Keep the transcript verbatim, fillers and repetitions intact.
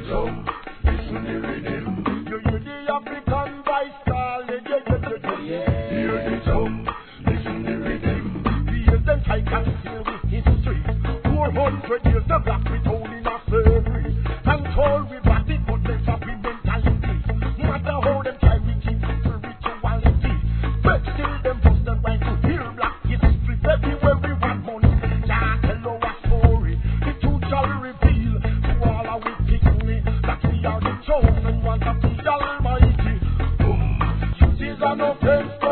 song, listen the rhythm. You hear the African voice calling, yeah, yeah, yeah, yeah. Hear the song, listen the rhythm. Feel them tight and feel with history. Four hundred years the black we told in our slavery. Control we body, but let's have mentality. No matter how them try, we keep spirituality. But still them bust them right to hear black history. Everywhere we want money, can't tell our story. The truth shall reveal to all our picnic that we are the chosen ones of the Almighty. Boom, it is an offense.